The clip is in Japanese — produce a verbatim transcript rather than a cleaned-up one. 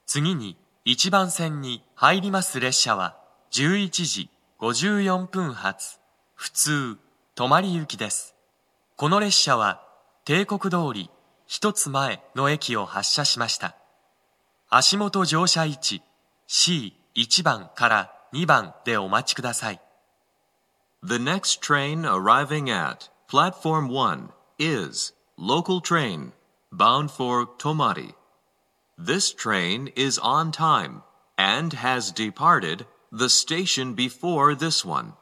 次にいちばん線に入ります列車はじゅういちじごじゅうよんぷん発、普通、止まり行きです。この列車は帝国通り一つ前の駅を発車しました。足元乗車位置 シーいち 番からにばんでお待ちください。 The next train arriving at platform one is local train bound for Tomari. This train is on time and has departed the station before this one.